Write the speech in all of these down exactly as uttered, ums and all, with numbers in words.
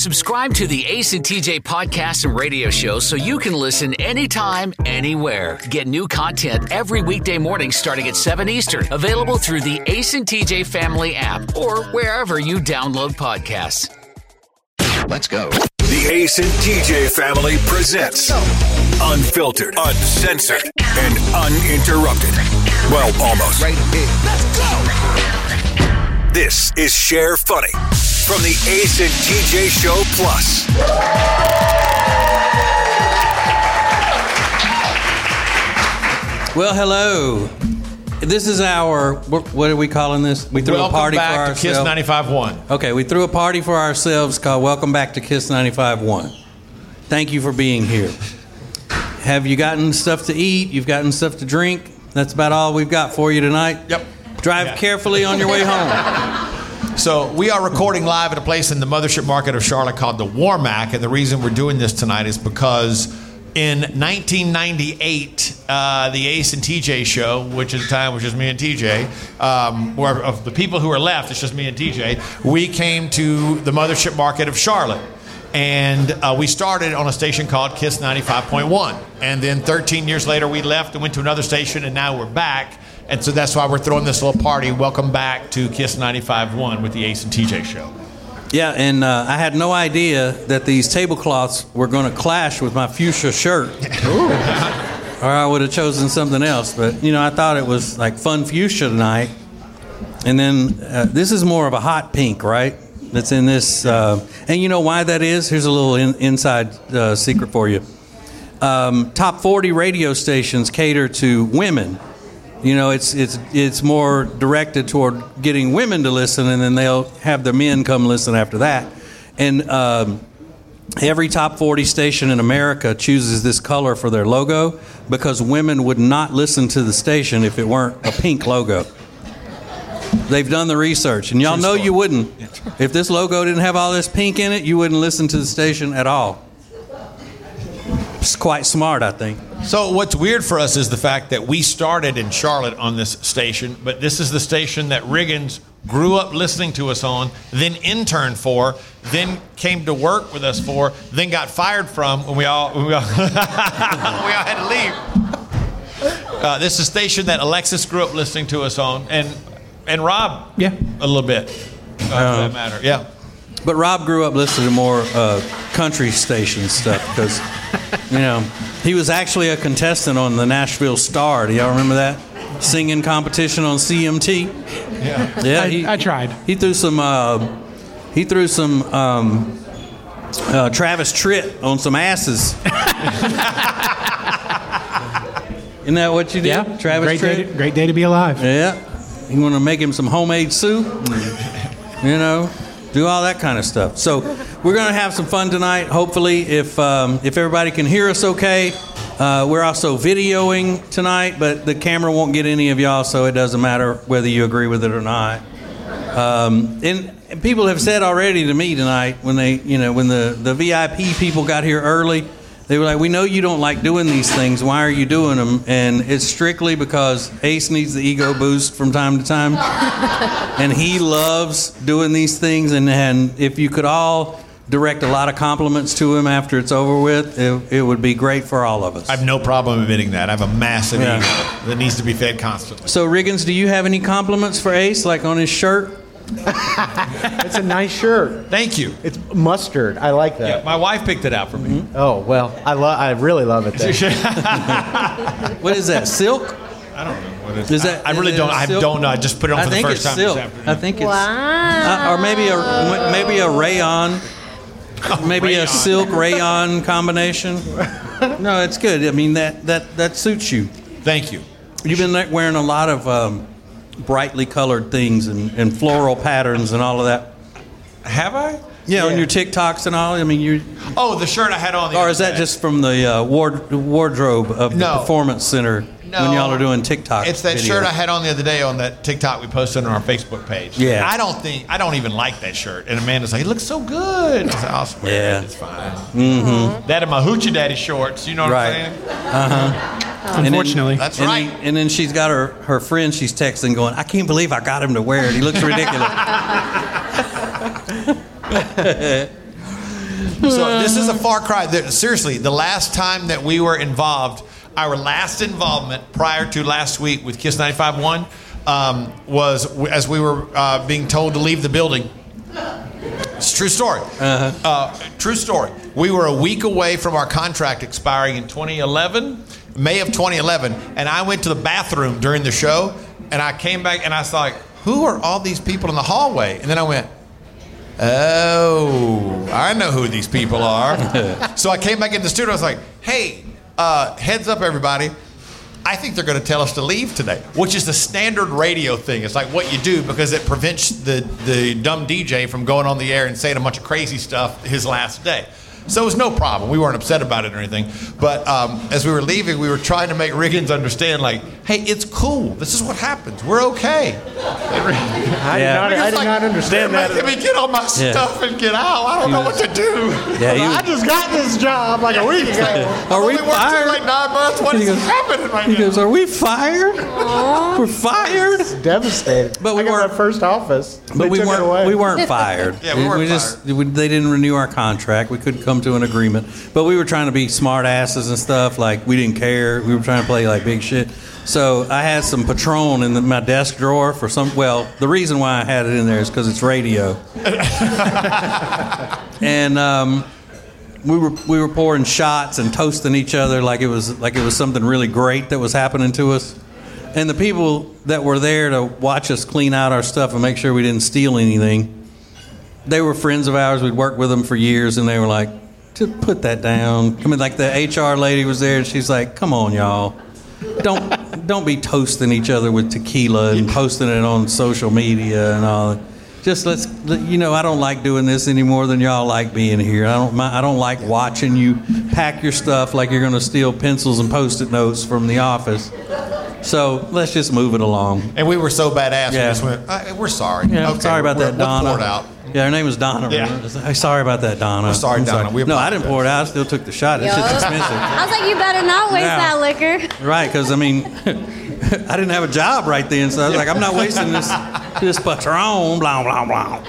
Subscribe to the Ace and T J podcast and radio show so you can listen anytime, anywhere. Get new content every weekday morning starting at seven Eastern. Available through the Ace and T J family app or wherever you download podcasts. Let's go. The Ace and T J family presents Unfiltered, Uncensored, and Uninterrupted. Well, almost. Right here. Let's go. This is Share Funny from the Ace and T J Show Plus. Well, hello. This is our, what are we calling this? We threw Welcome a party back for to ourselves. Kiss ninety-five point one. Okay, we threw a party for ourselves called Welcome Back to Kiss ninety-five point one. Thank you for being here. Have you gotten stuff to eat? You've gotten stuff to drink? That's about all we've got for you tonight. Yep. Drive Yeah. carefully on your way home. So we are recording live at a place in the Mothership Market of Charlotte called the Warmac, and the reason we're doing this tonight is because in nineteen ninety-eight, uh, the Ace and T J show, which at the time was just me and T J, um, or of the people who are left, it's just me and T J, we came to the Mothership Market of Charlotte. And uh, we started on a station called Kiss ninety-five point one. And then thirteen years later, we left and went to another station, and now we're back. And so that's why we're throwing this little party. Welcome back to Kiss ninety-five point one with the Ace and T J show. Yeah, and uh, I had no idea that these tablecloths were going to clash with my fuchsia shirt. Or I would have chosen something else. But, you know, I thought it was like fun fuchsia tonight. And then uh, this is more of a hot pink, right? That's in this. Uh, and you know why that is? Here's a little in, inside uh, secret for you. Um, top forty radio stations cater to women. You know, it's it's it's more directed toward getting women to listen, and then they'll have the men come listen after that. And um, every top forty station in America chooses this color for their logo because women would not listen to the station if it weren't a pink logo. They've done the research, and y'all know you wouldn't. If this logo didn't have all this pink in it, you wouldn't listen to the station at all. It's quite smart, I think. So what's weird for us is the fact that we started in Charlotte on this station, but this is the station that Riggins grew up listening to us on, then interned for, then came to work with us for, then got fired from when we all, when we all, we all had to leave. Uh, this is a station that Alexis grew up listening to us on, and and Rob, yeah, a little bit, uh, for that matter, yeah. But Rob grew up listening to more uh, country station stuff because, you know, he was actually a contestant on the Nashville Star. Do y'all remember that? Singing competition on C M T. Yeah, yeah. I, He, I tried. He threw some. Uh, he threw some um, uh, Travis Tritt on some asses. Isn't that what you did? Yeah, Travis great Tritt. day, to, great day to be alive. Yeah. You want to make him some homemade soup? You know. Do all that kind of stuff. So we're going to have some fun tonight. Hopefully, if um, if everybody can hear us okay. Uh, we're also videoing tonight, but the camera won't get any of y'all, so it doesn't matter whether you agree with it or not. Um, and, and people have said already to me tonight when they, you know, when the, the V I P people got here early, they were like, "We know you don't like doing these things. Why are you doing them?" And it's strictly because Ace needs the ego boost from time to time. And he loves doing these things. And, and if you could all direct a lot of compliments to him after it's over with, it, it would be great for all of us. I have no problem admitting that. I have a massive Yeah. ego that needs to be fed constantly. So, Riggins, do you have any compliments for Ace, like on his shirt? It's a nice shirt. Thank you. It's mustard. I like that. Yeah, my wife picked it out for me. Mm-hmm. Oh, well, I love. I really love it. Then. What is that, silk? I don't know what it is. Is that, I, I really is don't. it I silk? don't know. I just put it on I for the think first it's time silk. this afternoon. I think it's Wow. uh, or maybe a maybe a rayon, maybe rayon. a silk rayon combination. No, it's good. I mean that that that suits you. Thank you. You've been like, wearing a lot of um, brightly colored things and, and floral patterns and all of that. Have I? Yeah, on your TikToks and all. I mean, you. Oh, the shirt I had on the Or other is that day. just from the uh, ward, wardrobe of No. the Performance Center No. when y'all are doing TikTok? It's that videos? shirt I had on the other day on that TikTok we posted on our Facebook page. Yeah. I don't think, I don't even like that shirt. And Amanda's like, it looks so good. I said, I'll swear Yeah. it. It's fine. Mm-hmm. That and my Hoochie Daddy shorts. You know what Right. I'm saying? Uh-huh. Unfortunately. That's and right. Then, and then she's got her, her friend she's texting going, I can't believe I got him to wear it. He looks ridiculous. So this is a far cry. There- Seriously, the last time that we were involved, our last involvement prior to last week with Kiss ninety-five point one um, was w- as we were uh, being told to leave the building. It's a true story. Uh-huh. Uh, true story. We were a week away from our contract expiring in twenty eleven, May of twenty eleven, and I went to the bathroom during the show, and I came back and I was like, who are all these people in the hallway? And then I went, oh, I know who these people are. So I came back in the studio. I was like, hey, uh, heads up, everybody. I think they're going to tell us to leave today, which is the standard radio thing. It's like what you do because it prevents the, the dumb D J from going on the air and saying a bunch of crazy stuff his last day. So it was no problem. We weren't upset about it or anything. But um, as we were leaving, we were trying to make Riggins understand, like, hey, it's cool. This is what happens. We're okay. I Yeah. did not, I did Like, not understand they're that. making me get all my Yeah. stuff and get out. I don't know what to do. Yeah, he I was, just got this job like a week ago. are we Only worked for fired? like nine months. What He is goes- happening right He now? goes, are we fired? We're fired? Devastated. But we I got weren't- my first office. But They we took it weren't. away. We weren't fired. Yeah, we weren't just we, they didn't renew our contract. We couldn't come to an agreement. But we were trying to be smart asses and stuff. Like we didn't care. We were trying to play like big shit. So I had some Patron in the, my desk drawer for some. Well, the reason why I had it in there is because it's radio. And um, we were we were pouring shots and toasting each other like it was like it was something really great that was happening to us. And the people that were there to watch us clean out our stuff and make sure we didn't steal anything, they were friends of ours. We'd worked with them for years, and they were like, "Just put that down." I mean, like the H R lady was there, and she's like, "Come on, y'all, don't don't be toasting each other with tequila and posting it on social media and all that. Just let's, you know, I don't like doing this any more than y'all like being here. I don't, mi- I don't like watching you pack your stuff like you're going to steal pencils and Post-it notes from the office. So let's just move it along." And we were so badass. Yeah. We just went, uh, we're sorry. Yeah, Okay, sorry about we'll- that, we'll Donna. pour it out. Yeah, her name was Donna. Yeah. remember? Hey, sorry about that, Donna. We're sorry, I'm Donna. We no, I didn't apologize. pour it out. I still took the shot. It's just expensive. I was like, you better not waste Yeah. that liquor. Right, because I mean, I didn't have a job right then, so I was like, I'm not wasting this this Patron, blah blah blah.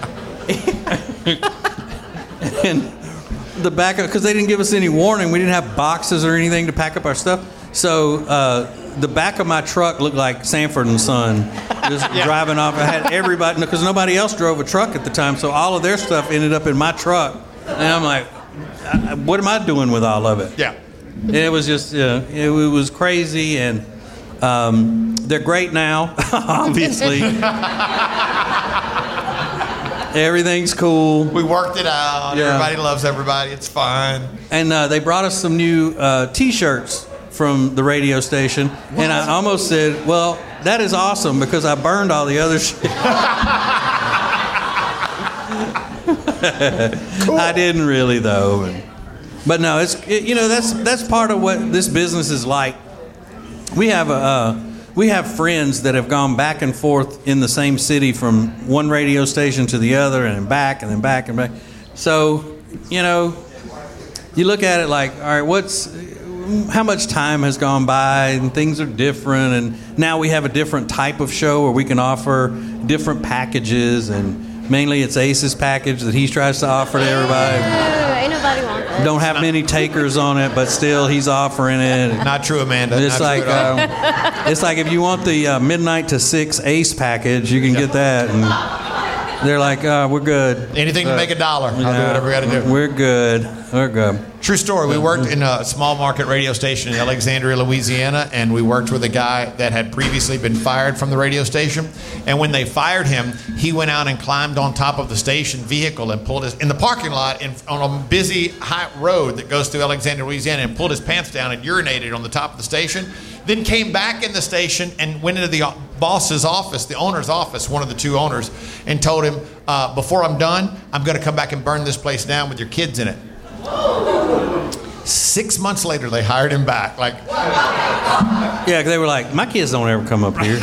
And the backup, because they didn't give us any warning, we didn't have boxes or anything to pack up our stuff. So uh, the back of my truck looked like Sanford and Son, just driving off. I had everybody, because nobody else drove a truck at the time, so all of their stuff ended up in my truck. And I'm like, I- what am I doing with all of it? Yeah. And it was just, uh, it, it was crazy, and um, they're great now, obviously. Everything's cool. We worked it out. Yeah. Everybody loves everybody. It's fine. And uh, they brought us some new uh, T-shirts from the radio station, and I almost said, "Well, that is awesome because I burned all the other shit." I didn't really though, and, but no, it's it, you know that's that's part of what this business is like. We have a uh, we have friends that have gone back and forth in the same city from one radio station to the other, and then back and then back and back. So, you know, you look at it like, all right, what's how much time has gone by and things are different, and now we have a different type of show where we can offer different packages, and mainly it's Ace's package that he tries to offer to everybody. Ooh, ain't nobody want this. Don't have many takers on it, but still he's offering it. Not true, Amanda. It's Not like true at all. um, it's like if you want the uh, midnight to six Ace package, you can get that, and they're like, uh, "We're good. Anything to make a dollar. I'll do Yeah, whatever we got to do. We're good. We're good." True story. We worked in a small market radio station in Alexandria, Louisiana, and we worked with a guy that had previously been fired from the radio station. And when they fired him, he went out and climbed on top of the station vehicle and pulled his in the parking lot in, on a busy high road that goes through Alexandria, Louisiana, and pulled his pants down and urinated on the top of the station. Then came back in the station and went into the boss's office, the owner's office, one of the two owners, and told him, uh, "Before I'm done, I'm going to come back and burn this place down with your kids in it." Six months later, they hired him back. Like, Yeah, 'cause they were like, "My kids don't ever come up here."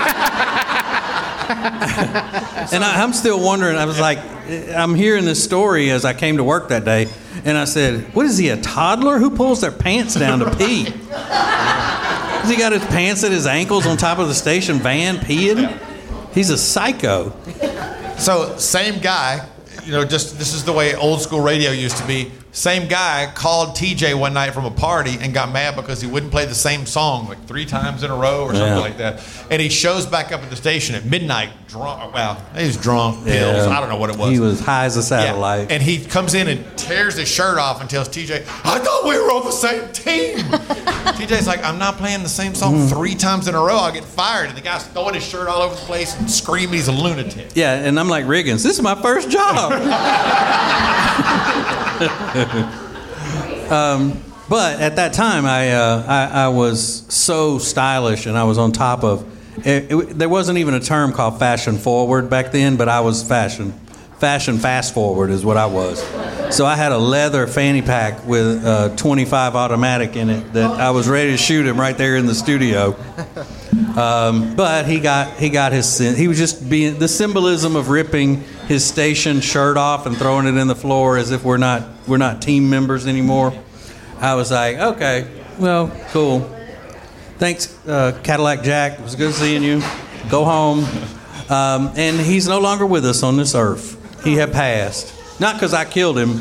And I, I'm still wondering. I was like, I'm hearing this story as I came to work that day, and I said, "What is he, a toddler? Who pulls their pants down to pee? Has he got his pants at his ankles on top of the station van peeing? He's a psycho." so same guy, you know, just this is the way old school radio used to be. Same guy called T J one night from a party and got mad because he wouldn't play the same song like three times in a row or something Yeah. like that. And he shows back up at the station at midnight, drunk. Well, he was drunk, pills. Yeah. I don't know what it was. He was high as a satellite. Yeah. And he comes in and tears his shirt off and tells T J, I thought we were on the same team. T J's like, I'm not playing the same song Mm. three times in a row. I'll get fired. And the guy's throwing his shirt all over the place and screaming he's a lunatic. Yeah, and I'm like, Riggins, this is my first job. um, but at that time, I, uh, I I was so stylish, and I was on top of. It, it, there wasn't even a term called fashion forward back then, but I was fashion. Fashion fast forward is what I was. So I had a leather fanny pack with uh, twenty-five automatic in it that I was ready to shoot him right there in the studio. Um, but he got he got his he was just being the symbolism of ripping his station shirt off and throwing it in the floor as if we're not we're not team members anymore. I was like, okay, well, cool. Thanks, uh, Cadillac Jack. It was good seeing you. Go home. Um, and he's no longer with us on this earth. He had passed. Not because I killed him.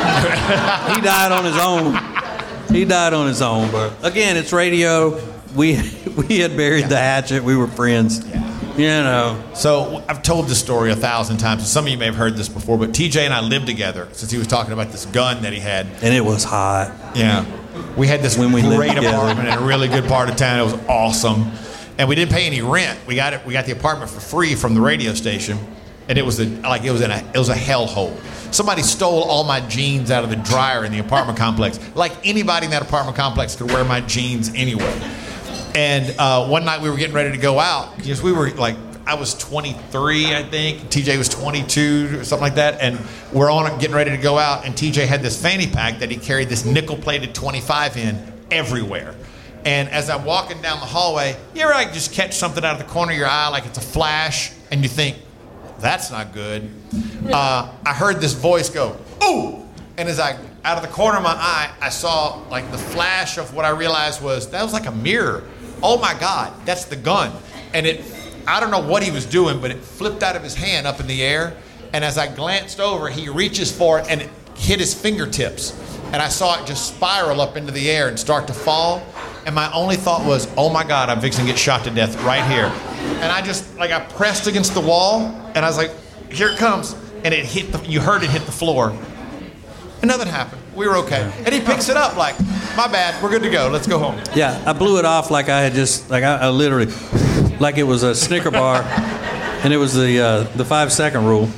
He died on his own. He died on his own. But again, it's radio. We we had buried the hatchet. We were friends. You know. So I've told this story a thousand times. Some of you may have heard this before, but T J and I lived together since he was talking about this gun that he had. And it was hot. Yeah. We had this When we lived great together. apartment in a really good part of town. It was awesome. And we didn't pay any rent. We got it. We got the apartment for free from the radio station. And it was a, like it was in a it was a hellhole. Somebody stole all my jeans out of the dryer in the apartment complex. Like anybody in that apartment complex could wear my jeans anyway. And uh, one night we were getting ready to go out because we were like, I was twenty-three, I think. T J was twenty-two or something like that. And we're on it, getting ready to go out. And T J had this fanny pack that he carried this nickel-plated twenty-five in everywhere. And as I'm walking down the hallway, you ever like just catch something out of the corner of your eye like it's a flash, and you think, that's not good. Uh, I heard this voice go, ooh! And as I, out of the corner of my eye, I saw like the flash of what I realized was, that was like a mirror. Oh my God, that's the gun. And it, I don't know what he was doing, but it flipped out of his hand up in the air. And as I glanced over, he reaches for it and it hit his fingertips. And I saw it just spiral up into the air and start to fall. And my only thought was, oh my God, I'm fixing to get shot to death right here. And I just, like, I pressed against the wall, and I was like, here it comes. And it hit the, you heard it hit the floor. And nothing happened. We were okay. And he picks it up like, my bad, we're good to go. Let's go home. Yeah, I blew it off like I had just, like I, I literally, like it was a Snicker bar, and it was the uh, the five second rule.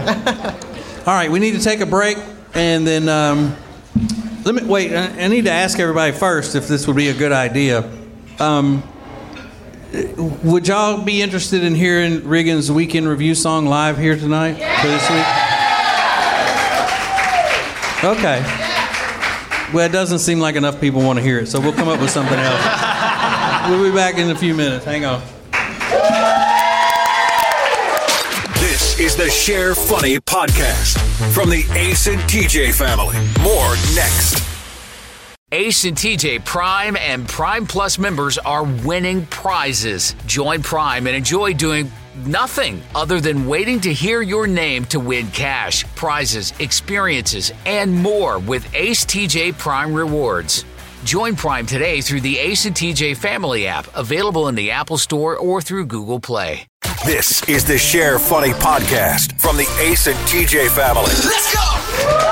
All right, we need to take a break, and then um, let me wait. I, I need to ask everybody first if this would be a good idea. Um, would y'all be interested in hearing Riggins' Weekend Review song live here tonight for this week? Okay. Well, it doesn't seem like enough people want to hear it, so we'll come up with something else. We'll be back in a few minutes. Hang on. This is the Share Funny podcast from the Ace and T J family. More next. Ace and T J Prime and Prime Plus members are winning prizes. Join Prime and enjoy doing nothing other than waiting to hear your name to win cash, prizes, experiences, and more with Ace T J Prime Rewards. Join Prime today through the Ace and T J Family app, available in the Apple Store or through Google Play. This is the Share Funny podcast from the Ace and T J family. Let's go!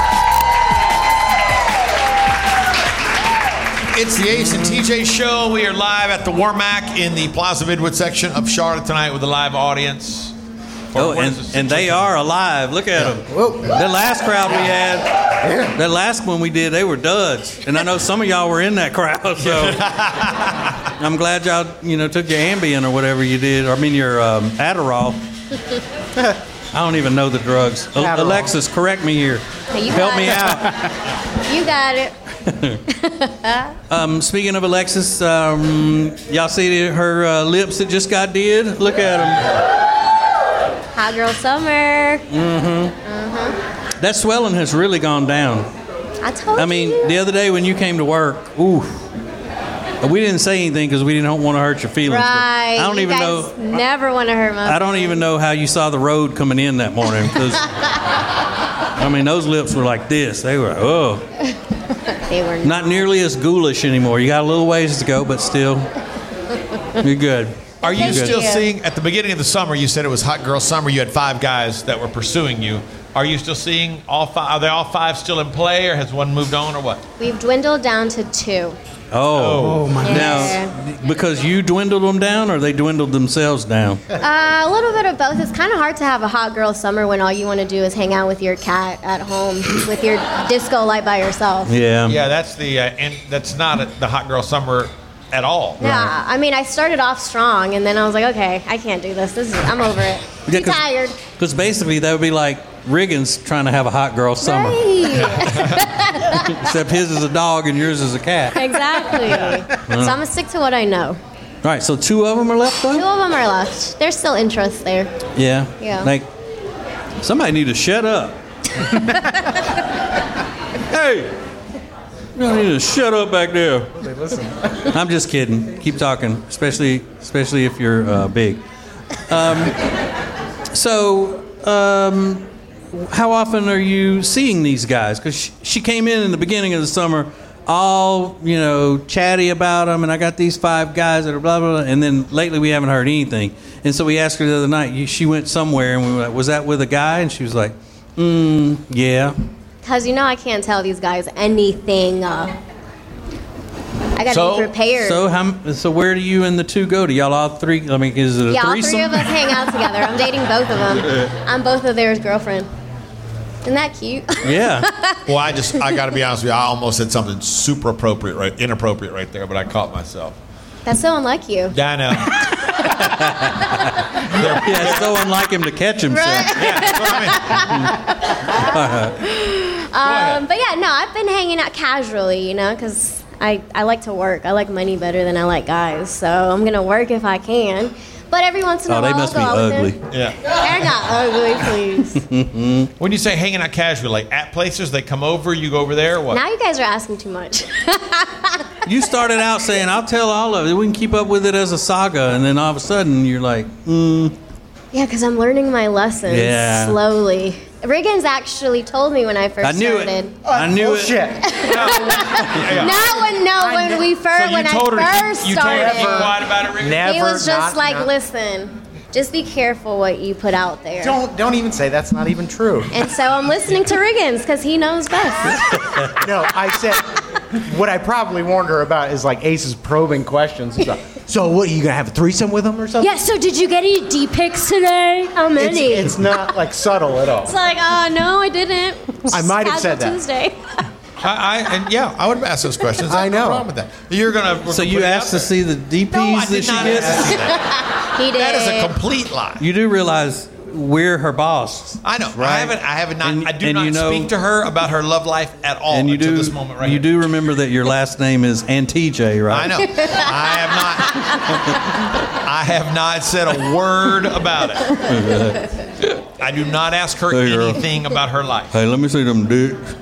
It's the Ace and T J show. We are live at the Warmac in the Plaza Midwood section of Charlotte tonight with a live audience. Or Oh, what and, is this? and they are alive. Look at them. Whoa. That last crowd we had, that last one we did, they were duds. And I know some of y'all were in that crowd, so I'm glad y'all, you know, took your Ambien or whatever you did. Or I mean your um, Adderall. I don't even know the drugs. A- Adderall. Alexis, correct me here. Hey, you Help got me it. out. You got it. Um, speaking of Alexis, um, y'all see her uh, lips that just got did? Look at them. Hot girl summer. That swelling has really gone down. I told I mean, you. the other day when you came to work, ooh, We didn't say anything because we didn't want to hurt your feelings. but Right. I don't you even guys know. never want to hurt my I don't even know how you saw the road coming in that morning. 'Cause, I mean, those lips were like this. They were, oh. They were Not nearly as ghoulish anymore. You got a little ways to go, but still, you're good. Are you Thank still you. seeing, at the beginning of the summer, you said it was hot girl summer, you had five guys that were pursuing you. Are you still seeing all five? Are they all five still in play, or has one moved on, or what? We've dwindled down to two. Oh, my Yeah. now, because you dwindled them down, or they dwindled themselves down? Uh, a little bit of both. It's kind of hard to have a hot girl summer when all you want to do is hang out with your cat at home with your disco light by yourself. Yeah. Yeah, that's the, uh, and that's not a, the hot girl summer at all. Yeah, I mean, I started off strong, and then I was like, okay, I can't do this. This is, I'm over it. I'm tired. Because basically, that would be like Riggins trying to have a hot girl summer. Right. Except his is a dog and yours is a cat. Exactly. So I'm gonna stick to what I know. All right, so two of them are left, though? Two of them are left. There's still interest there. Yeah. Yeah. Like, somebody need to shut up. Hey! You need to shut up back there. Listen. I'm just kidding. Keep talking, especially especially if you're uh, big. Um, so, um, how often are you seeing these guys? Because she, she came in in the beginning of the summer, all you know, chatty about them, and I got these five guys that are blah blah blah. And then lately we haven't heard anything. And so we asked her the other night. You, she went somewhere, and we were like, "Was that with a guy?" And she was like, mm, "Yeah." Because you know I can't tell these guys anything. Uh, I gotta So- be prepared. So how? So where do you and the two go? Do y'all all three? I mean, is it a yeah, all threesome? three of us hang out together. I'm dating both of them. I'm both of theirs girlfriend. Isn't that cute? Yeah. Well, I just, I got to be honest with you, I almost said something super appropriate, right, inappropriate right there, but I caught myself. That's so unlike you. Yeah, I know. Yeah, it's so unlike him to catch himself. Yeah, that's what I mean. Um, but yeah, no, I've been hanging out casually, you know, because I, I like to work. I like money better than I like guys, so I'm gonna work if I can. But every once in a Oh, while, they must I'll be go out with ugly. them. Yeah. They're not ugly, please. When you say hanging out casually, like at places, they come over, you go over there, or what? Now you guys are asking too much. You started out saying, "I'll tell all of it. We can keep up with it as a saga," and then all of a sudden you're like, mm. Yeah, because I'm learning my lessons Yeah. slowly. Riggins actually told me when I first I knew started. it. I knew Bullshit. it. Not when no, when we first So you when told her, I you, first you told her to started. keep quiet about it, Rick? Never. He was just not- like, not- listen, just be careful what you put out there. Don't don't even say that's not even true. And so I'm listening to Riggins because he knows best. No, I said what I probably warned her about is like Ace's probing questions. So, so what, are you gonna have a threesome with him or something? Yeah, so did you get any D pics today? How It's, many? it's not like subtle at all. It's like, oh, no, I didn't. I might have Casual said that. Tuesday. I, I, and yeah, I would have asked those questions. I know. What's wrong with that? You're gonna. we're So gonna you put it asked out to there. see the D Ps No, I that did she not gets? ask you that. He did. That is a complete lie. You do realize we're her boss. I know. Right. I haven't. I haven't not. And- I do and not you know- speak to her about her love life at all And you until do, this moment right you here. do remember that your last name is Antij, right? I know. I have not. I have not said a word about it. I do not ask her Hey, girl. anything about her life. Hey, let me see them dicks.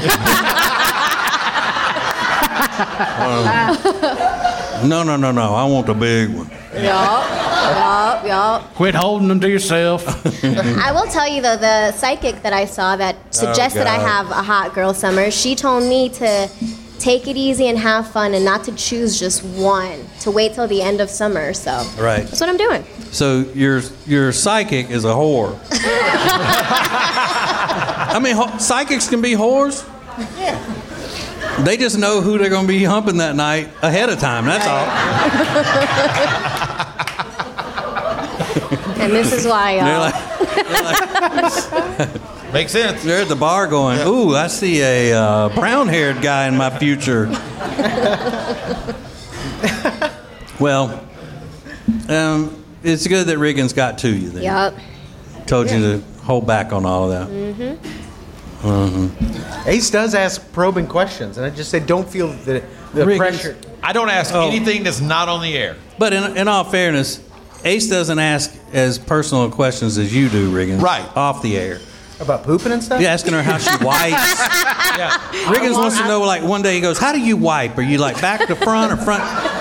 Uh, no, no, no, no. I want the big one. Yup, yup, yup. Quit holding them to yourself. I will tell you, though, the psychic that I saw that suggested I God. have a hot girl summer, she told me to take it easy and have fun and not to choose just one, to wait till the end of summer. So Right. that's what I'm doing. So your your psychic is a whore. I mean, ho- psychics can be whores. Yeah. They just know who they're going to be humping that night ahead of time. That's all. And this is why, y'all. They're like, Makes sense. they're at the bar going, "Ooh, I see a uh, brown-haired guy in my future." Well, um, it's good that Riggins got to you then. Yup. Told you to hold back on all of that. Ace does ask probing questions, and I just say don't feel the, the Riggins. pressure. I don't ask Oh. anything that's not on the air. But in, in all fairness, Ace doesn't ask as personal questions as you do, Riggins. Right. Off the air. About pooping and stuff? You're asking her how she wipes. Yeah. Riggins wants to know, like, one day he goes, "How do you wipe? Are you like back to front or front?"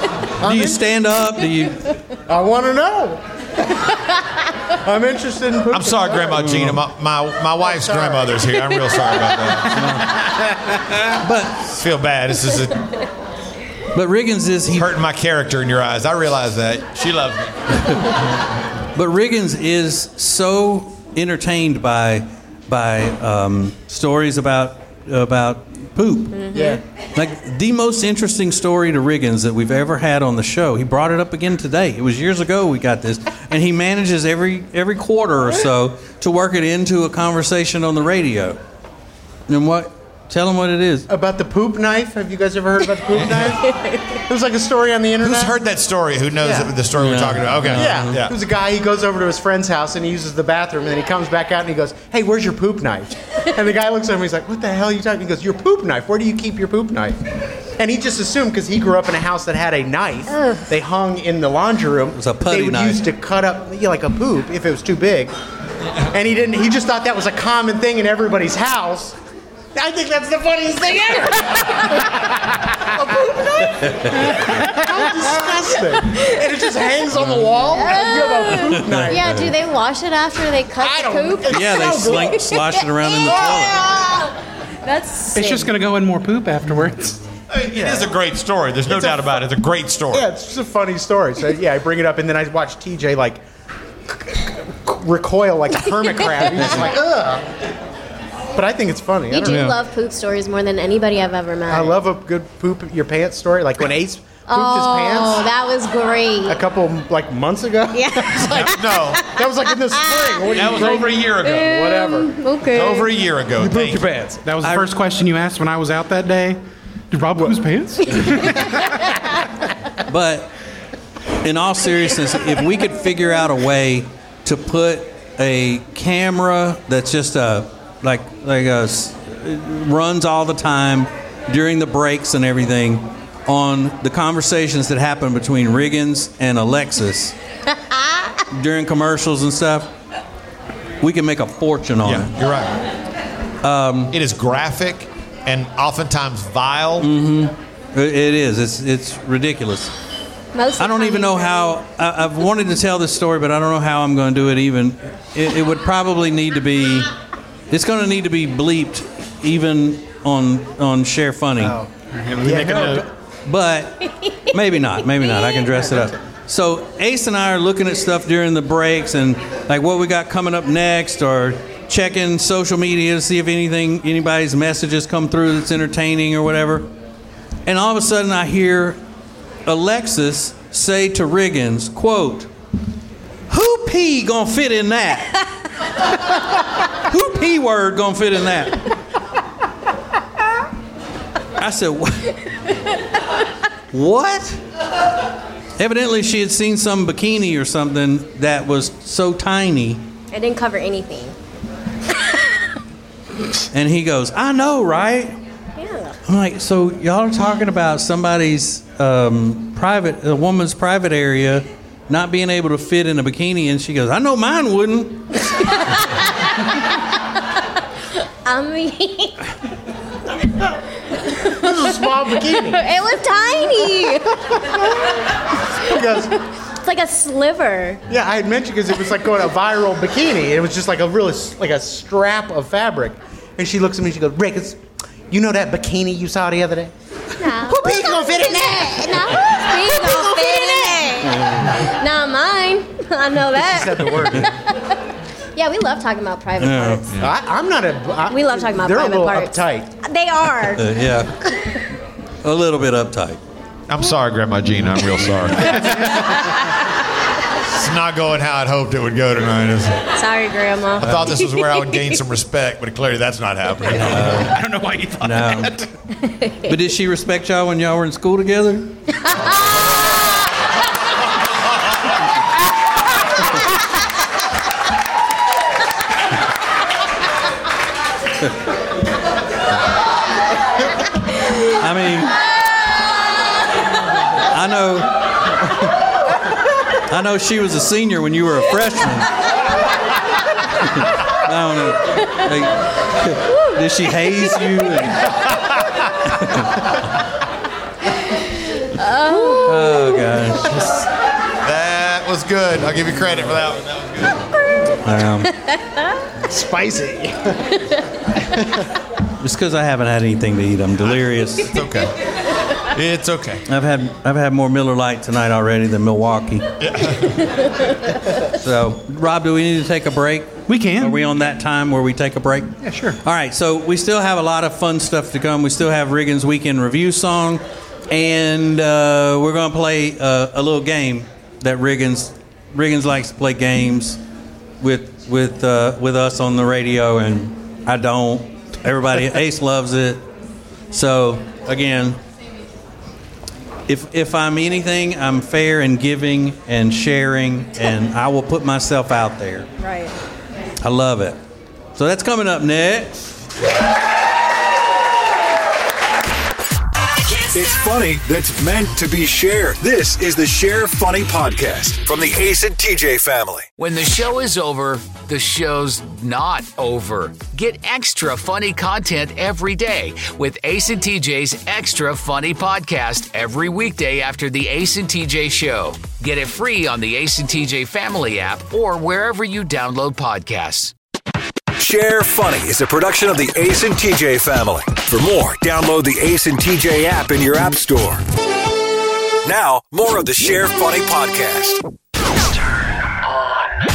Do you stand up? Do you? I want to know. I'm interested in. I'm sorry, Grandma Gina. My my, my wife's grandmother's here. I'm real sorry about that. But I feel bad. This is a, but Riggins is he. hurting my character in your eyes. I realize that. She loves me. But Riggins is so entertained by by um, stories about about poop. Yeah. Like the most interesting story to Riggins that we've ever had on the show. He brought it up again today. It was years ago we got this, and he manages every every quarter or so to work it into a conversation on the radio. And what? Tell him what it is. About the poop knife. Have you guys ever heard about the poop knife? It was like a story on the internet. Who's heard that story? Who knows Yeah. the story we're Yeah. talking about? Okay. Yeah. Yeah. There's a guy, he goes over to his friend's house and he uses the bathroom and then he comes back out and he goes, hey, where's your poop knife? And the guy looks at him and he's like, what the hell are you talking? He goes, your poop knife. Where do you keep your poop knife? And he just assumed because he grew up in a house that had a knife, they hung in the laundry room. It was a putty they would knife. use to cut up yeah, like a poop if it was too big. And he didn't. He just thought that was a common thing in everybody's house. I think that's the funniest thing ever. A poop knife? How disgusting. And it just hangs on the wall. And you have a poop knife. Yeah, do they wash it after they cut I the don't poop? it's Yeah, they so slink, good. slosh it around in the toilet. That's sick. It's just going to go in more poop afterwards. I mean, it is a great story. There's no It's a doubt about it. It's a great story. Yeah, it's just a funny story. So yeah, I bring it up and then I watch T J like recoil like a hermit crab. He's just like, ugh. But I think it's funny. I You don't do know. love poop stories more than anybody I've ever met. I love a good poop your pants story. Like when Ace pooped Oh, his pants that was great. a couple like months ago. Yeah. No, That was like in the spring. What are that you was crazy? over a year ago. Whatever. Okay. Over a year ago. You Thank pooped your you. pants. That was the first question you asked when I was out that day. Did Rob poop his pants? But in all seriousness, if we could figure out a way to put a camera that's just a like like a s- runs all the time during the breaks and everything on the conversations that happen between Riggins and Alexis during commercials and stuff, we can make a fortune on it. Yeah, you're right. Um, it is graphic and oftentimes vile. It it is. It's it's ridiculous. Most I don't even know how. I, I've wanted to tell this story, but I don't know how I'm going to do it. Even it, it would probably need to be. It's going to need to be bleeped, even on on Share Funny. Oh. Yeah, But maybe not. Maybe not. I can dress it up. So Ace and I are looking at stuff during the breaks and like what we got coming up next, or checking social media to see if anything, anybody's messages come through that's entertaining or whatever. And all of a sudden I hear Alexis say to Riggins, quote, "Who pee gonna fit in that? Who pee word gonna fit in that?" I said, "What?" What? Evidently, she had seen some bikini or something that was so tiny. I didn't cover anything. And he goes, "I know, right?" Yeah. I'm like, "So y'all are talking about somebody's um, private, a woman's private area not being able to fit in a bikini?" And she goes, "I know mine wouldn't." I mean, This is a small bikini. it was tiny. Because, It's like a sliver. yeah, I had mentioned because it was like going a viral bikini. It was just like a really like a strap of fabric. And she looks at me and she goes, "Rick, it's, you know that bikini you saw the other day? No. Who pee gonna fit in that?" No, who gonna fit in that? Not mine. I know She that. said the word. Yeah, we love talking about private Yeah. parts. I, I'm not a. I, We love talking about they're private a little parts. uptight. They are. Uh, yeah. A little bit uptight. I'm sorry, Grandma Gina. I'm real sorry. It's not going how I'd hoped it would go tonight. Is it? Sorry, Grandma. I thought this was where I would gain some respect, but clearly that's not happening. I don't know why you thought No. that. But did she respect y'all when y'all were in school together? I mean, I know, I know she was a senior when you were a freshman. I don't know. Like, did she haze you? And, oh God. good. I'll give you credit for that one. That was good. Um, Spicy. Just because I haven't had anything to eat, I'm delirious. It's okay. It's okay. I've had I've had more Miller Lite tonight already than Milwaukee. So, Rob, do we need to take a break? We can. Are we on that time where we take a break? Yeah, sure. All right, so we still have a lot of fun stuff to come. We still have Riggins' Weekend Review song, and uh, we're going to play uh, a little game that Riggins Riggins likes to play games with with uh, with us on the radio, and I don't. Everybody, Ace loves it. So, again, if if I'm anything, I'm fair and giving and sharing, and I will put myself out there. Right. I love it. So that's coming up next. It's funny that's meant to be shared. This is the Share Funny Podcast from the Ace and T J family. When the show is over, the show's not over. Get extra funny content every day with Ace and T J's Extra Funny Podcast every weekday after the Ace and T J show. Get it free on the Ace and T J family app or wherever you download podcasts. Share Funny is a production of the Ace and T J family. For more, download the Ace and T J app in your app store. Now, more of the Share Funny Podcast. Turn on.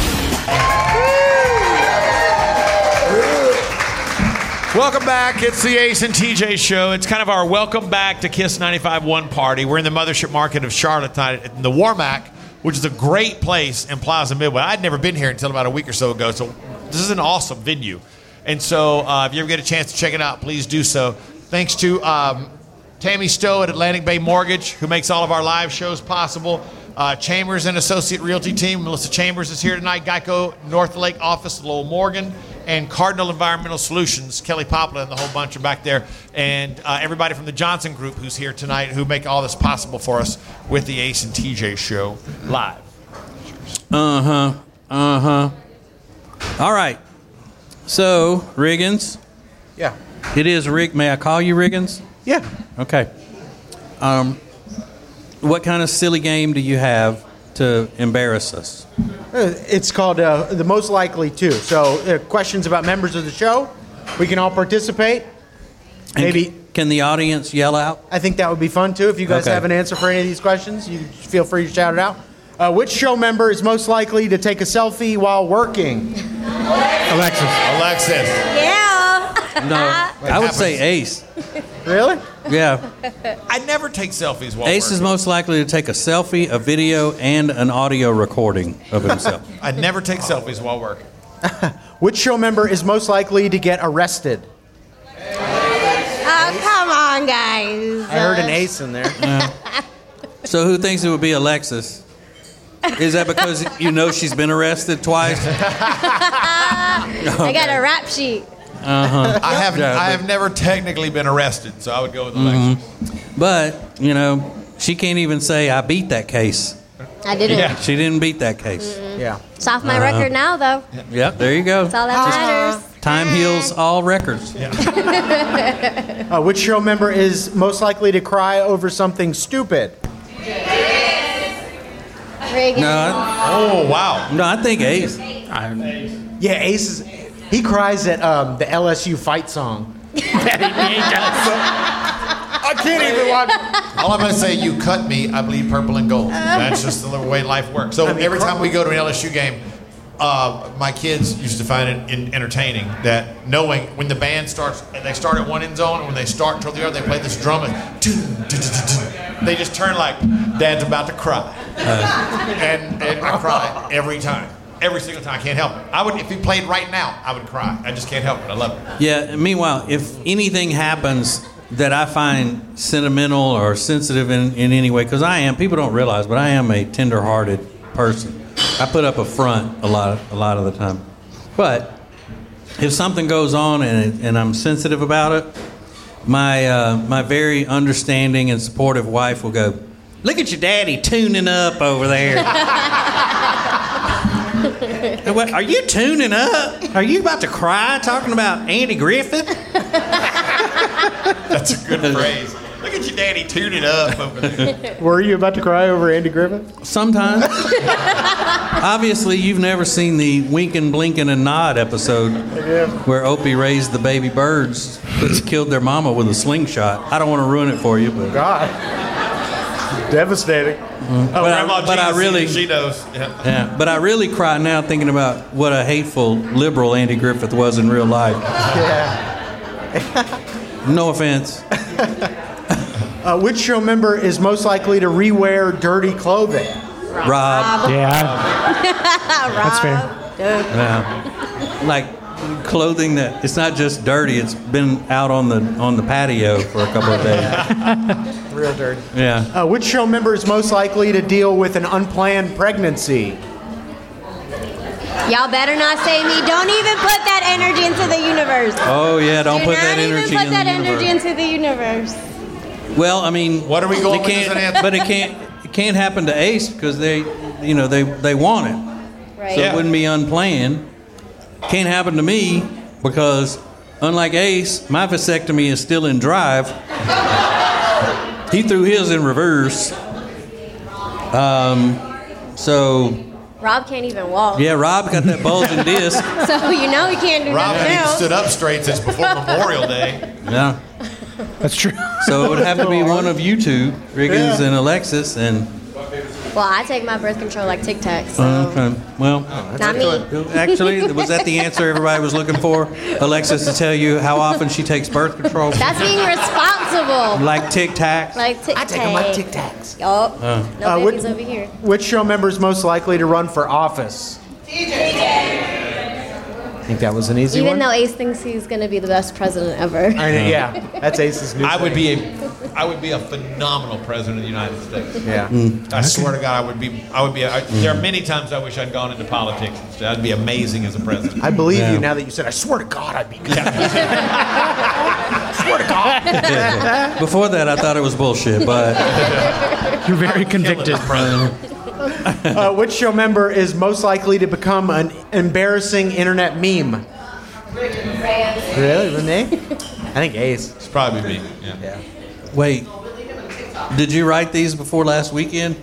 Welcome back. It's the Ace and T J show. It's kind of our welcome back to Kiss ninety-five point one party. We're in the Mothership Market of Charlotte tonight at the Warmac, which is a great place in Plaza Midway. I'd never been here until about a week or so ago, so this is an awesome venue. And so uh, if you ever get a chance to check it out, please do so. Thanks to um, Tammy Stowe at Atlantic Bay Mortgage, who makes all of our live shows possible. Uh, Chambers and Associate Realty Team. Melissa Chambers is here tonight. Geico North Lake Office, Lowell Morgan. And Cardinal Environmental Solutions, Kelly Poplar and the whole bunch are back there. And uh, everybody from the Johnson Group who's here tonight who make all this possible for us with the Ace and T J show live. Uh-huh. Uh-huh. All right. So, Riggins. Yeah. It is Rig. May I call you Riggins? Yeah. Okay. Um, what kind of silly game do you have to embarrass us? Uh, It's called uh, The Most Likely To. So, uh, questions about members of the show. We can all participate. And Maybe. c- Can the audience yell out? I think that would be fun, too. If you guys Okay. have an answer for any of these questions, you feel free to shout it out. Uh, which show member is most likely to take a selfie while working? Alexis. Alexis. Yeah. No. I would say Ace. Really? Yeah. I never take selfies while Ace is working. most likely to take a selfie, a video, and an audio recording of himself. I never take selfies while working. Which show member is most likely to get arrested? Oh, come on, guys. I heard an ace in there. So who thinks it would be Alexis? Is that because you know she's been arrested twice? I got a rap sheet. Uh-huh. I have Yeah, I but- have never technically been arrested, so I would go with Alexis. But, you know, she can't even say, I beat that case. I didn't. Yeah. She didn't beat that case. Yeah. It's off my record now, though. Yep, there you go. That's all that matters. Time heals all records. Uh, which show member is most likely to cry over something stupid? Reagan. No, I, Oh wow! no, I think Ace. Yeah, Ace is. He cries at um, the L S U fight song. I can't even watch. All I'm going to say, you cut me, I bleed purple and gold. That's just the way life works. So every time we go to an L S U game, uh, my kids used to find it in, entertaining that knowing when the band starts, and they start at one end zone, and when they start toward the other, they play this drum, and dun, dun, dun, dun, dun. They just turn like, Dad's about to cry. and, and I cry every time. Every single time. I can't help it. I would, if he played right now, I would cry. I just can't help it. I love it. Yeah, meanwhile, if anything happens that I find sentimental or sensitive in, in any way, because I am, people don't realize, but I am a tender-hearted person. I put up a front a lot, a lot of the time. But if something goes on and, it, and I'm sensitive about it, my uh, my very understanding and supportive wife will go, "Look at your daddy tuning up over there." What, are you tuning up? Are you about to cry talking about Andy Griffith? That's a good phrase. Look Look at your daddy tune it up over there. Were you about to cry over Andy Griffith? Sometimes. Obviously, you've never seen the Winkin', Blinkin', and Nod episode where Opie raised the baby birds that's killed their mama with a slingshot. I don't want to ruin it for you, but God. Devastating. Oh, but I, Grandma but I Gina, really, she knows. Yeah. yeah. But I really cry now thinking about what a hateful liberal Andy Griffith was in real life. Yeah. No offense. Uh, which show member is most likely to rewear dirty clothing? Rob. Yeah. That's fair. Yeah. Like clothing that it's not just dirty; it's been out on the on the patio for a couple of days. Real dirty. Yeah. Uh, which show member is most likely to deal with an unplanned pregnancy? Y'all better not say me. Don't even put that energy into the universe. Oh yeah, don't Do put not that even energy put in that the energy universe. into the universe. Well, I mean, What are we going it with can't, as an answer? But it can't it can't happen to Ace because they, you know, they they want it. Right. So Yeah. it wouldn't be unplanned. Can't happen to me because, unlike Ace, my vasectomy is still in drive. He threw his in reverse. Um, so Rob can't even walk. yeah, Rob got that bulging disc. So you know he can't do Rob nothing hasn't else. stood up straight since before Memorial Day. Yeah. That's true. So it would have to be one of you two, Riggins and Alexis, and Well, I take my birth control like Tic Tacs. So okay. Well, not me. actually, was that the answer everybody was looking for? Alexis to tell you how often she takes birth control? That's being responsible. Like Tic Tacs? Like Tic I take them like Tac. Tic Tacs. Yup. Uh. No Uh, babies what- over here. Which show member is most likely to run for office? I think that was an easy Even one. though Ace thinks he's going to be the best president ever. I know, yeah, that's Ace's new I would thing. be a, I would be a phenomenal president of the United States. Yeah. I swear to God, I would be. I would be. I, there are many times I wish I'd gone into politics instead. I'd be amazing as a president. I believe Yeah. you now that you said, I swear to God I'd be good. I swear to God. Before that, I thought it was bullshit, but You're very convicted. Uh, which show member is most likely to become an embarrassing internet meme? Really, Renee? I think Ace. It's probably me. Yeah. Yeah. wait. Did you write these before last weekend?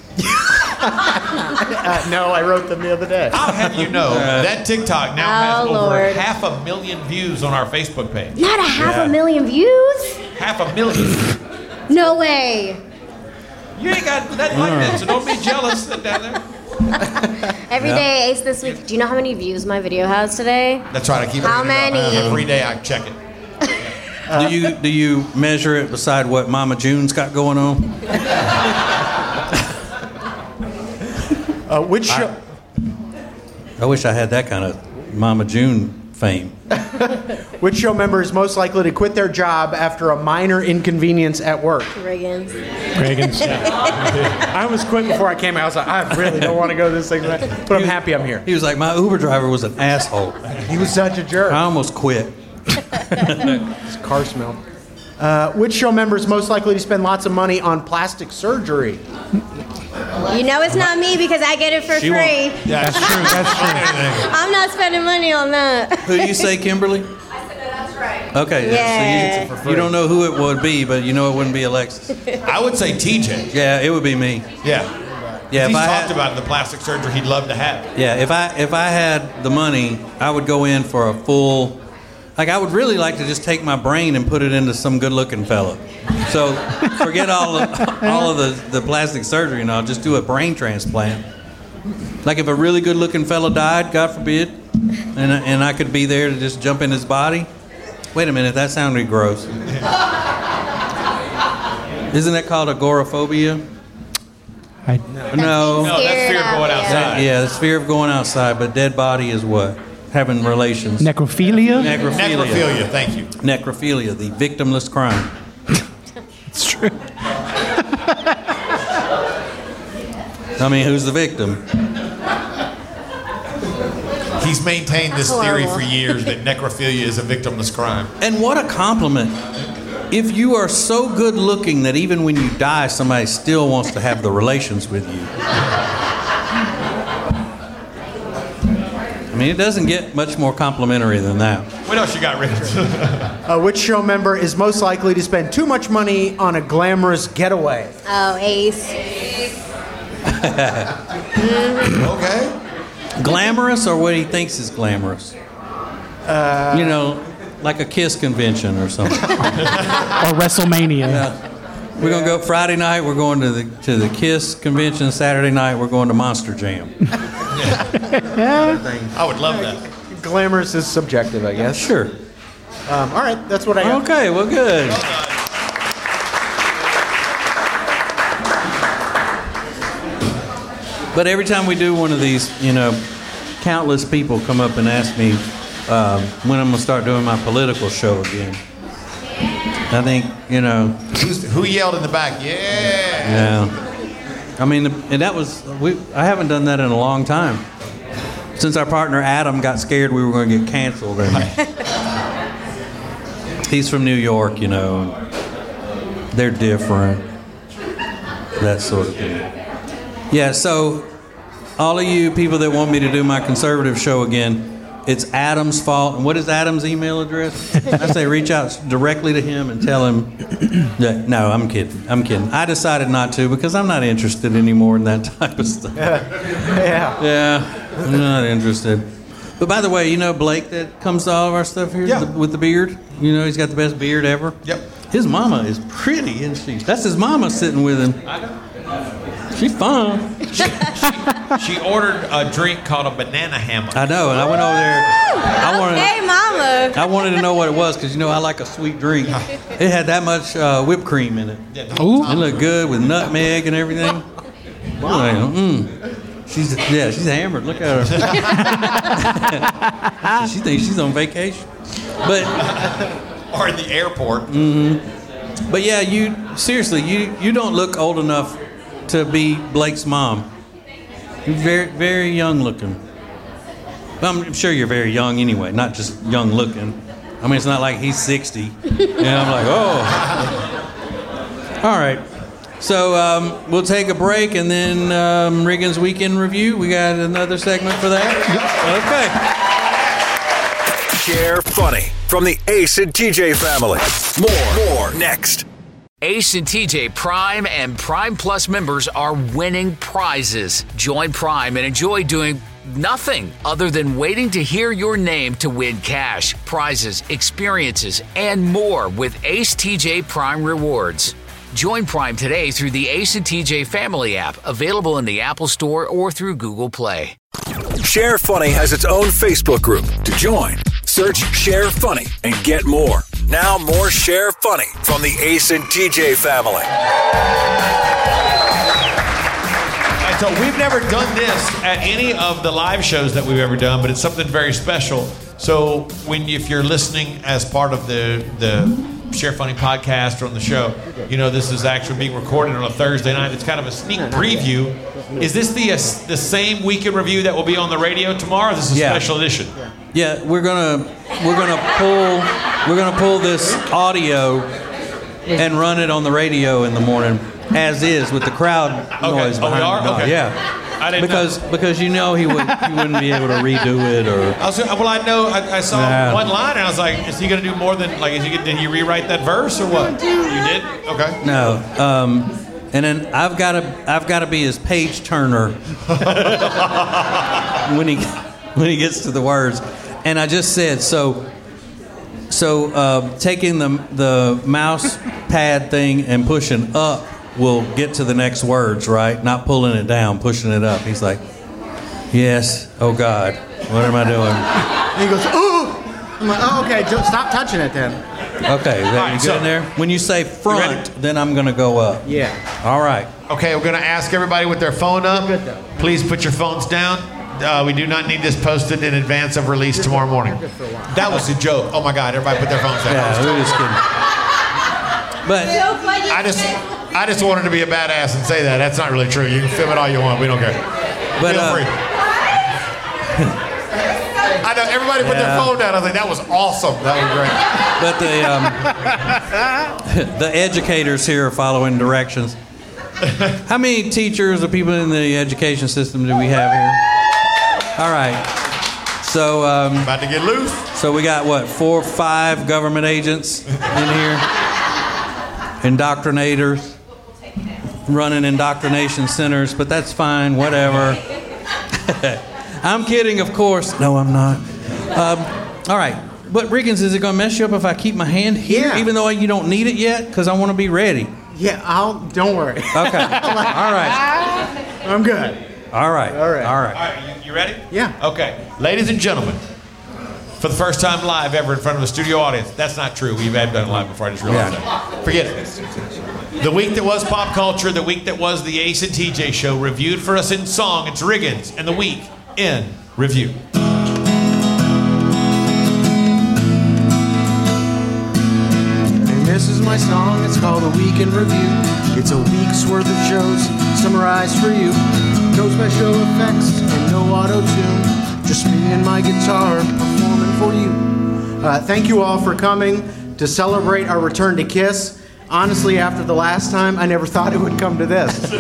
Uh, no, I wrote them the other day. I'll have you know that TikTok now has Oh, over Lord. half a million views on our Facebook page. Not a half Yeah. a million views? Half a million. No way. You ain't got nothing like that, so don't be jealous. Sit down there. Every Yeah. day, Ace this week. Do you know how many views my video has today? That's right. I keep How bringing it up. many? Every day I check it. do you do you measure it beside what Mama June's got going on? Uh, which show? I wish I had that kind of Mama June fame. Which show member is most likely to quit their job after a minor inconvenience at work? Riggins. Reagan's. I almost quit before I came out. I was like, I really don't want to go to this thing, but I'm happy I'm here. He was like, my Uber driver was an asshole. He was such a jerk. I almost quit. His car smelled. Uh, which show member is most likely to spend lots of money on plastic surgery? You know it's not me because I get it for She free. won't- Yeah, That's true. That's true. I'm not spending money on that. Who do you say, Kimberly? I said that's right. Okay, Yeah. so you, you don't know who it would be, but you know it wouldn't be Alexis. I would say T J. Yeah, it would be me. Yeah. Yeah, He's if I talked had, about the plastic surgery he'd love to have. yeah, if I if I had the money, I would go in for a full. Like I would really like to just take my brain and put it into some good-looking fella. So forget all of, all of the, the plastic surgery and I'll just do a brain transplant. Like if a really good-looking fella died, God forbid, and and I could be there to just jump in his body. Wait a minute, that sounded gross. Isn't that called agoraphobia? I, No. No, that's Scared fear of going out, yeah. outside. Yeah, the fear of going outside, but dead body is what? Having relations. necrophilia? Necrophilia. Necrophilia, thank you. Necrophilia, the victimless crime. It's true. I mean, who's the victim? He's maintained this theory Horrible. for years that necrophilia is a victimless crime. And what a compliment. If you are so good looking that even when you die, somebody still wants to have the relations with you. I mean, it doesn't get much more complimentary than that. What else you got, Rich? uh, which show member is most likely to spend too much money on a glamorous getaway? Oh, Ace. Okay. Glamorous, or what he thinks is glamorous? Uh, you know, like a Kiss convention or something. Or WrestleMania. Yeah. We're gonna go Friday night. We're going to the to the Kiss convention. Saturday night, we're going to Monster Jam. I would love that. Glamorous is subjective, I guess. Sure. Um, all right, that's what I got. Okay, well, good. But every time we do one of these, you know, countless people come up and ask me uh, when I'm gonna start doing my political show again. I think, you know. Who's, who yelled in the back? Yeah. Yeah. I mean, and that was, we. I haven't done that in a long time. Since our partner Adam got scared we were going to get canceled. And he's from New York, you know. They're different. That sort of thing. Yeah, so all of you people that want me to do my conservative show again, it's Adam's fault. And what is Adam's email address? I say reach out directly to him and tell him that, no, I'm kidding. I'm kidding. I decided not to because I'm not interested anymore in that type of stuff. Yeah. Yeah, I'm not interested. But by the way, you know Blake that comes to all of our stuff here Yeah. the, with the beard? You know he's got the best beard ever? Yep. His mama is pretty, isn't she? That's his mama sitting with him. I know. She's fun. She, she, she ordered a drink called a banana hammock. I know, and I went over there. I wanted, Hey, Mama. I wanted to know what it was because you know I like a sweet drink. It had that mumuch uh, whipped cream in it. Ooh. It looked good with nutmeg and everything. Like, mm. She's yeah, she's hammered. Look at her. She thinks she's on vacation. But Or in the airport. mm-hmm. But yeah, you seriously, you you don't look old enough to be Blake's mom. You're very very young looking. Well, I'm sure you're very young anyway, not just young looking. I mean, it's not like he's sixty. And I'm like, oh. All right. So um, we'll take a break and then um, Regan's Weekend Review. We got another segment for that? Okay. Share Funny from the Ace and T J family. More, more next. Ace and T J Prime and Prime Plus members are winning prizes. Join Prime and enjoy doing nothing other than waiting to hear your name to win cash, prizes, experiences, and more with Ace T J Prime Rewards. Join Prime today through the Ace and T J Family app, available in the Apple Store or through Google Play. Share Funny has its own Facebook group. To join, search Share Funny and get more. Now more Share Funny from the Ace and T J family. And so we've never done this at any of the live shows that we've ever done, but it's something very special. So when if you're listening as part of the the Share Funny podcast or on the show, you know this is actually being recorded on a Thursday night. It's kind of a sneak preview. Is this the uh, the same weekend review that will be on the radio tomorrow? This is a Yeah. special edition. Yeah, we're gonna we're gonna pull we're gonna pull this audio and run it on the radio in the morning as is with the crowd noise Oh, we behind are? the dog. Okay. Yeah. I didn't because know. because you know he would he wouldn't be able to redo it or I was, well, I know. I, I saw Nah. one line, and I was like, "Is he going to do more than like? Is he? Did he rewrite that verse or what? You did? Okay. no. Um, and then I've got to I've got to be his page turner when he when he gets to the words. And I just said so. So uh, taking the the mouse pad thing and pushing up will get to the next words, right? Not pulling it down, pushing it up. He's like, yes. Oh God, what am I doing? And he goes, oh! I'm like, oh, okay, don't, stop touching it then. Okay, is that right, you good so- in there? When you say front, then I'm gonna go up. Yeah. All right. Okay, we're going to ask everybody with their phone up. Good, though. Please put your phones down. Uh, we do not need this posted in advance of release tomorrow morning. That was a joke. Oh my God! Everybody put their phones down. Yeah, we're just kidding. But I just, I just wanted to be a badass and say that. That's not really true. You can film it all you want. We don't care. But, Feel uh, free. I know everybody put Yeah. their phone down. I was like, that was awesome. That was great. but the um, the educators here are following directions. How many teachers or people in the education system do we have here? All right. So, um, about to get loose. So we got what, four or five government agents in here, indoctrinators, running indoctrination centers, but that's fine, whatever. I'm kidding, of course. No, I'm not. Um, all right. But Riggins, is it going to mess you up if I keep my hand here, Yeah. even though you don't need it yet? Because I want to be ready. Yeah, I'll. Don't worry. Okay. All right. I'm good. All right. All right. All right. All right, you, you ready? Yeah. Okay. Ladies and gentlemen, for the first time live ever in front of a studio audience. That's not true. We've had done it live before. I just realized Yeah. that. Forget it. The week that was pop culture, the week that was the Ace and T J show, reviewed for us in song. It's Riggins and the Week in Review. And this is my song, it's called A Week in Review. It's a week's worth of shows summarized for you. No special effects and no auto-tune. Just me and my guitar performing for you. Uh, thank you all for coming to celebrate our return to KISS. Honestly, after the last time, I never thought it would come to this.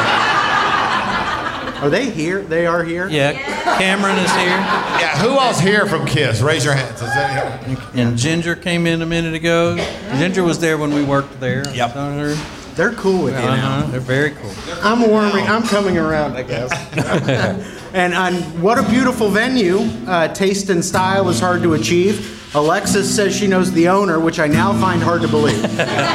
Are they here? They are here? Yeah, Cameron is here. Yeah, who else here from KISS? Raise your hands. Is that here? And Ginger came in a minute ago. Ginger was there when we worked there. Yep. I saw her. They're cool with you now. Uh-huh. They're very cool. I'm warming. I'm coming around, I guess. and, and what a beautiful venue. Uh, taste and style is hard to achieve. Alexis says she knows the owner, which I now find hard to believe.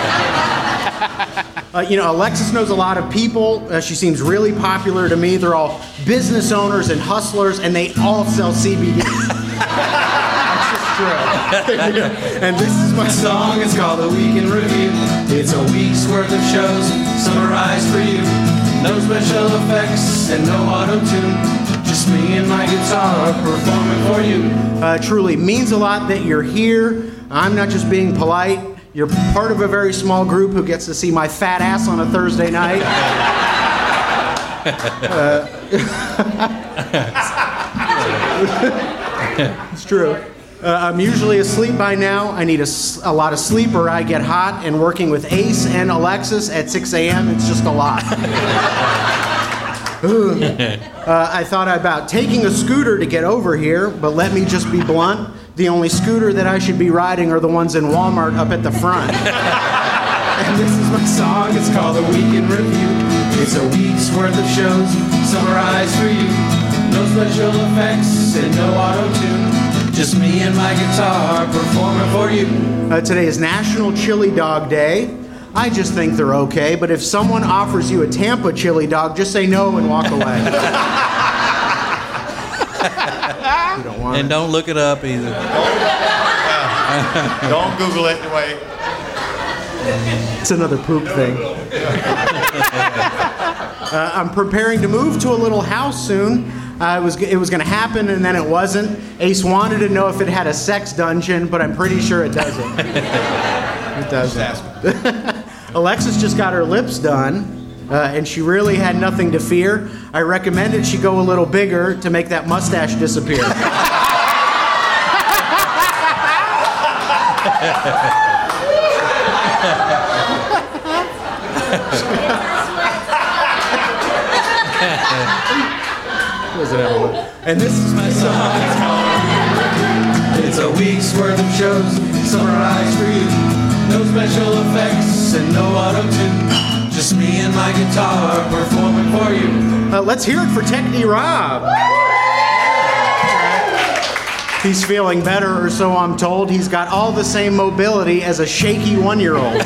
uh, you know, Alexis knows a lot of people. Uh, she seems really popular to me. They're all business owners and hustlers, and they all sell C B D. That's just true. And this is my song. It's called A Week in Review. It's a week's worth of shows summarized for you. No special effects and no auto-tune. Just me and my guitar performing for you. Uh, truly means a lot that you're here. I'm not just being polite. You're part of a very small group who gets to see my fat ass on a Thursday night. uh, it's true. Uh, I'm usually asleep by now. I need a, a lot of sleep or I get hot, and working with Ace and Alexis at six a.m., it's just a lot. uh, I thought about taking a scooter to get over here, but let me just be blunt. The only scooter that I should be riding are the ones in Walmart up at the front. And this is my song. It's called A Week in Review. It's a week's worth of shows summarized for you. No special effects and no auto-tune. Just me and my guitar performing for you. Uh, today is National Chili Dog Day. I just think they're okay, but if someone offers you a Tampa chili dog, just say no and walk away. You don't want And it. don't look it up either. Don't Google it. Wait. It's another poop thing. uh, I'm preparing to move to a little house soon. Uh, it was it was going to happen, and then it wasn't. Ace wanted to know if it had a sex dungeon, but I'm pretty sure it doesn't. It doesn't. Alexis just got her lips done, uh, and she really had nothing to fear. I recommended she go a little bigger to make that mustache disappear. And this is my song. It's a week's worth of shows summarized for you. No special effects and no auto-tune. Just me and my guitar performing for you. Uh, let's hear it for Techni Rob. He's feeling better, or so I'm told. He's got all the same mobility as a shaky one-year-old.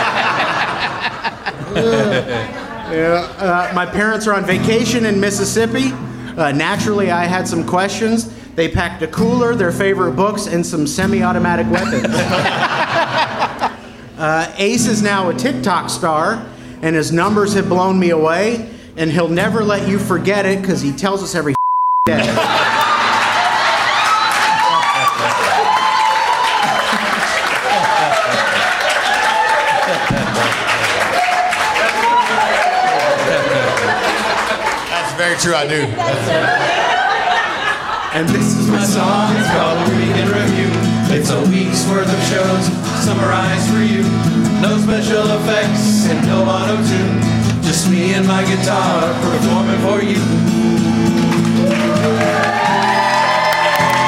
Yeah, uh, my parents are on vacation in Mississippi. Uh, naturally, I had some questions. They packed a cooler, their favorite books, and some semi-automatic weapons. uh, Ace is now a TikTok star, and his numbers have blown me away, and he'll never let you forget it because he tells us every day. Very true, I do. And this is my song, it's called A Week in Review. It's a week's worth of shows summarized for you. No special effects and no auto-tune. Just me and my guitar performing for you.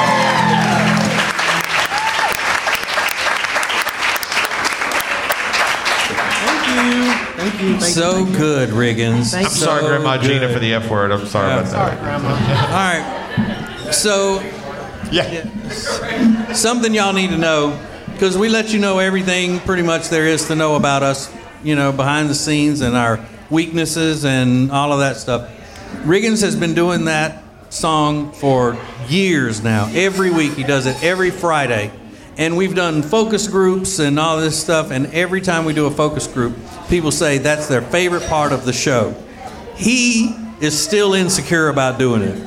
you. Thank you. Thank So you, thank you. good, Riggins. I'm So sorry, Grandma Gina, good. for the F word. I'm sorry Yeah. about Sorry, that. Grandma. All right. So, Yeah. something y'all need to know, because we let you know everything pretty much there is to know about us, you know, behind the scenes and our weaknesses and all of that stuff. Riggins has been doing that song for years now. Every week he does it, every Friday. And we've done focus groups and all this stuff, and every time we do a focus group, people say that's their favorite part of the show. He is still insecure about doing it.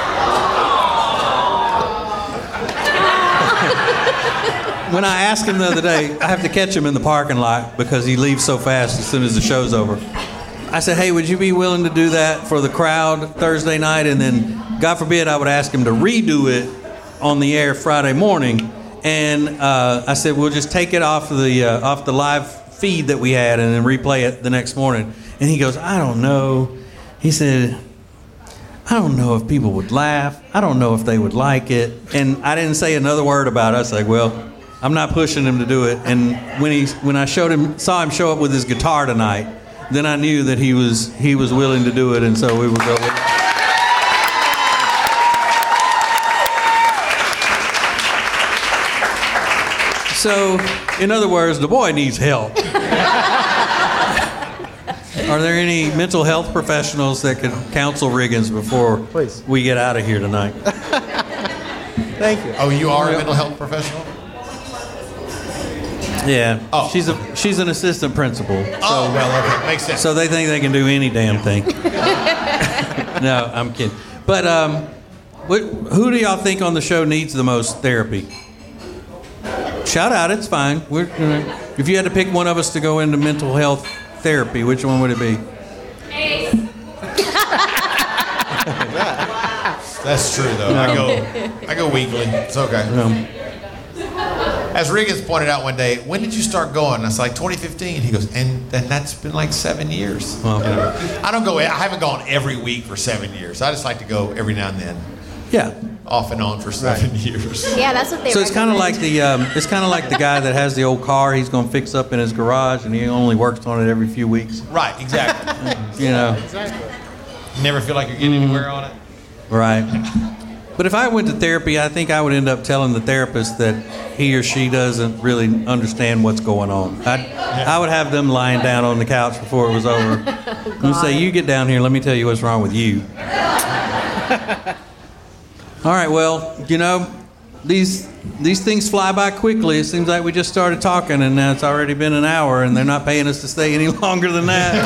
When I asked him the other day, I have to catch him in the parking lot because he leaves so fast as soon as the show's over. I said, hey, would you be willing to do that for the crowd Thursday night? And then, God forbid, I would ask him to redo it on the air Friday morning. And uh, I said, we'll just take it off the uh, off the live feed that we had and then replay it the next morning. And he goes, I don't know. He said, I don't know if people would laugh. I don't know if they would like it. And I didn't say another word about it. I was like, well, I'm not pushing him to do it. And when he when I showed him saw him show up with his guitar tonight, then I knew that he was he was willing to do it, and so we would go with it. So, in other words, the boy needs help. Are there any mental health professionals that could counsel Riggins before Please. we get out of here tonight? Thank you. Oh, you are a mental health professional? Yeah. Oh. She's a she's an assistant principal. Oh, well, okay. Makes sense. So they think they can do any damn thing. No, I'm kidding. But um, what, who do y'all think on the show needs the most therapy? Shout out, it's fine. We're, you know, if you had to pick one of us to go into mental health therapy, which one would it be? That's true, though. I go, I go weekly. It's okay. Um, As Riggins pointed out one day, when did you start going? I was like, twenty fifteen. He goes, and, and that's been like seven years. Well, You know? I don't go, I haven't gone every week for seven years. I just like to go every now and then, yeah. off and on for seven years. Yeah, that's what they So it's kind of like recommend. the um, it's kind of like the guy that has the old car he's going to fix up in his garage, and he only works on it every few weeks. Right, exactly. You know. You never feel like you're getting anywhere on it? Right. But if I went to therapy, I think I would end up telling the therapist that he or she doesn't really understand what's going on. I'd, I would have them lying down on the couch before it was over. And say, you get down here, let me tell you what's wrong with you. All right, well, you know, these these things fly by quickly. It seems like we just started talking, and now it's already been an hour, and they're not paying us to stay any longer than that.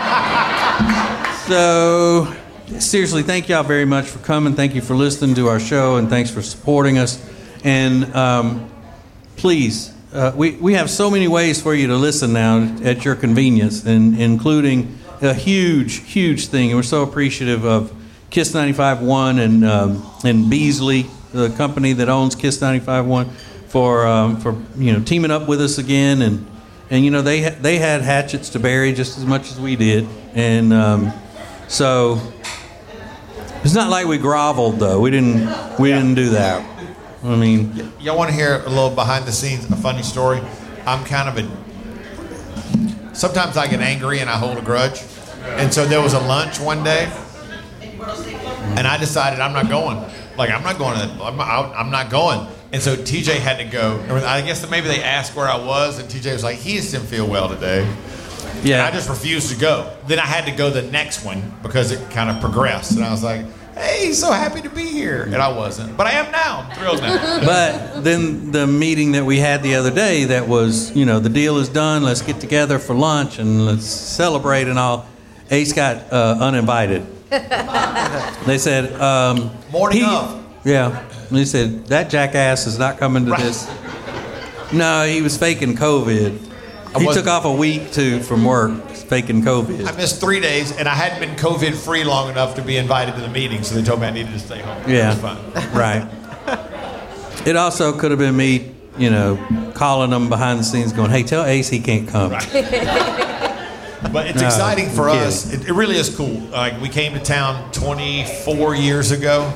So... seriously, thank y'all very much for coming. Thank you for listening to our show, and thanks for supporting us. And um, please, uh, we, we have so many ways for you to listen now at your convenience, and including a huge, huge thing. And we're so appreciative of Kiss ninety-five point one and um, and Beasley, the company that owns Kiss ninety-five point one, for um, for you know teaming up with us again. And and you know they ha- they had hatchets to bury just as much as we did, and um, so. It's not like we groveled, though. We didn't. We didn't do that. I mean, Y- y'all want to hear a little behind the scenes, a funny story? I'm kind of a... Sometimes I get angry and I hold a grudge. And so there was a lunch one day, and I decided I'm not going. Like, I'm not going to that. I'm, I'm not going. And so T J had to go. I guess that maybe they asked where I was, and T J was like, he just didn't feel well today. yeah. And I just refused to go. Then I had to go the next one because it kind of progressed. And I was like, hey, so happy to be here. And I wasn't. But I am now. I'm thrilled now. But then the meeting that we had the other day, that was, you know, the deal is done. Let's get together for lunch and let's celebrate and all. Ace got uh, uninvited. They said, um, Morning he- of. Yeah. They said that jackass is not coming to Right. this. No, he was faking COVID. I He wasn't- took off a week too from work, faking COVID. I missed three days, and I hadn't been COVID free long enough to be invited to the meeting, so they told me I needed to stay home. Yeah. It was fun. Right. It also could have been me, you know, calling them behind the scenes going, hey, tell Ace he can't come. But it's No, exciting for I'm us. It, it really is cool. Like, we came to town twenty-four years ago,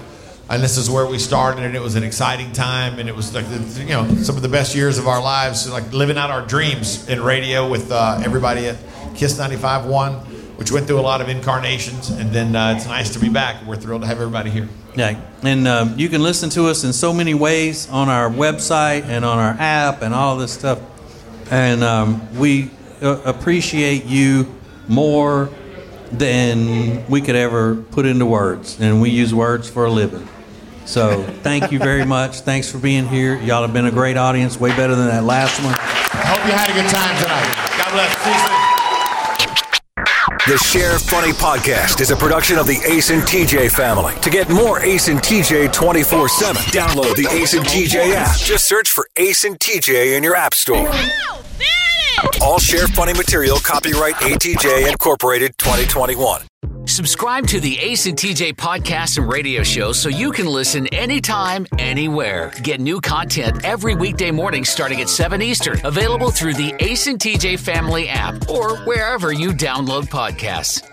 And this is where we started, and it was an exciting time, and it was like the, you know some of the best years of our lives, like living out our dreams in radio with uh, everybody at Kiss ninety-five point one, which went through a lot of incarnations, and then uh, it's nice to be back. We're thrilled to have everybody here. Yeah, and um, you can listen to us in so many ways on our website and on our app and all this stuff, and um, we uh, appreciate you more than we could ever put into words, and we use words for a living. So thank you very much. Thanks for being here. Y'all have been a great audience, way better than that last one. I hope you had a good time tonight. God bless. See you soon. The Share Funny Podcast is a production of the Ace and T J family. To get more Ace and T J twenty-four seven, download the Ace and T J app. Just search for Ace and T J in your app store. All Share Funny material copyright A T J Incorporated twenty twenty-one. Subscribe to the Ace and T J podcast and radio show so you can listen anytime, anywhere. Get new content every weekday morning starting at seven Eastern. Available through the Ace and T J family app or wherever you download podcasts.